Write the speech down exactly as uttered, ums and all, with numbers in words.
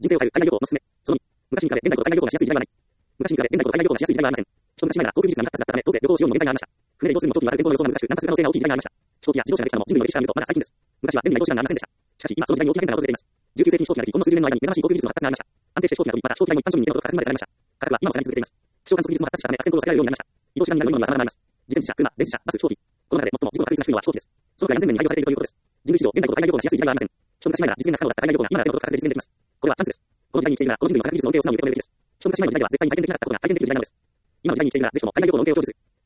人生を変える海外旅行のすすめ。そのに、昔に比べ現代ほど海外旅行がしやすい時代はありません。昔に比べ現代ほど海外旅行がしやすい時代はありません。一昔前なら航空技術がなかった時代のため、到底旅行しようにも限界がありました。船で移動するのも長期にわたる天候の予想が難しく、難破する可能性が大きい時代がありました。飛行機や自動車ができたのも人類の歴史から見るとまだ最近です。昔は便利な移動手段がありませんでした。しかし今その時代に大きな変化が訪れています。じゅうきゅう世紀に飛行機ができ、ほんの数十年の間に目覚ましい航空技術の発達がありました。安定して飛行機が飛び、また飛行機代も一般庶民に手の届く価格まで下がりました。価格は今も下がり続けています。気象観測技術も発達したため、悪天候を避けられるようになりました。移動手段になるものには様々あります。自転車、車、電車、バス、飛行機。この中で最も事故の確率が低いのは飛行機です。そのくらい安全面に配慮されているということです。人類史上、現代ほど海外旅行がしやすい時代はありません。一昔前なら実現が不可能だった海外旅行が今なら手の届く価格で実現できます。これはチャンスです。この時代に生きているなら、この人類の科学技術の恩恵を素直に受け止めるべきです。一昔前の時代では絶対に体験できなかったことが体験できる時代なのです。今の時代に生きているなら、ぜひとも海外旅行の恩恵を享受する。